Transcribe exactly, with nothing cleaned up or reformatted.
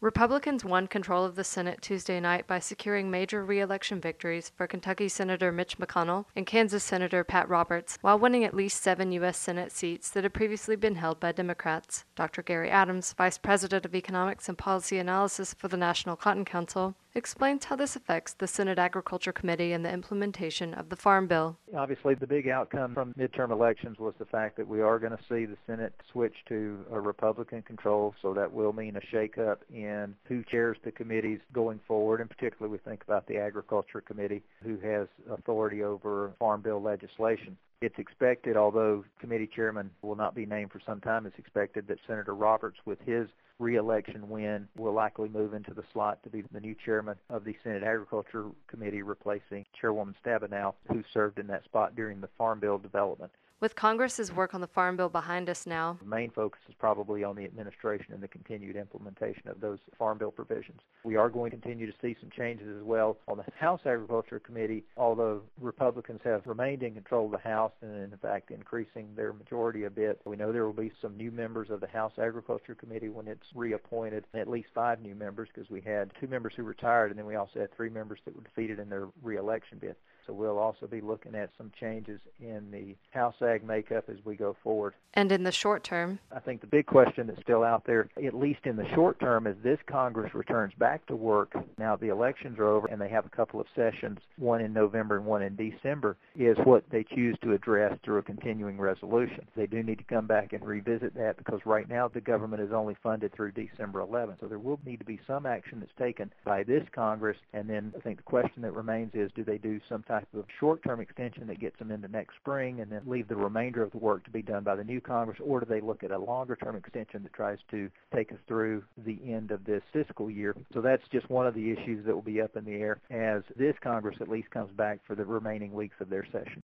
Republicans won control of the Senate Tuesday night by securing major re-election victories for Kentucky Senator Mitch McConnell and Kansas Senator Pat Roberts, while winning at least seven U S Senate seats that had previously been held by Democrats. Doctor Gary Adams, Vice President of Economics and Policy Analysis for the National Cotton Council, explains how this affects the Senate Agriculture Committee and the implementation of the Farm Bill. Obviously, the big outcome from midterm elections was the fact that we are going to see the Senate switch to a Republican control, so that will mean a shakeup in who chairs the committees going forward, and particularly we think about the Agriculture Committee, who has authority over Farm Bill legislation. It's expected, although committee chairman will not be named for some time, it's expected that Senator Roberts, with his re-election win, will likely move into the slot to be the new chairman of the Senate Agriculture Committee, replacing Chairwoman Stabenow, who served in that spot during the Farm Bill development. With Congress's work on the Farm Bill behind us now, the main focus is probably on the administration and the continued implementation of those Farm Bill provisions. We are going to continue to see some changes as well on the House Agriculture Committee, although Republicans have remained in control of the House and in fact increasing their majority a bit. We know there will be some new members of the House Agriculture Committee when it's reappointed, at least five new members, because we had two members who retired and then we also had three members that were defeated in their re-election bid. So we'll also be looking at some changes in the House Ag makeup as we go forward. And in the short term, I think the big question that's still out there, at least in the short term, as this Congress returns back to work, now the elections are over and they have a couple of sessions, one in November and one in December, is what they choose to address through a continuing resolution. They do need to come back and revisit that, because right now the government is only funded through December eleventh. So there will need to be some action that's taken by this Congress, and then I think the question that remains is, do they do some type of short-term extension that gets them into next spring and then leave the remainder of the work to be done by the new Congress, or do they look at a longer-term extension that tries to take us through the end of this fiscal year? So that's just one of the issues that will be up in the air as this Congress at least comes back for the remaining weeks of their session.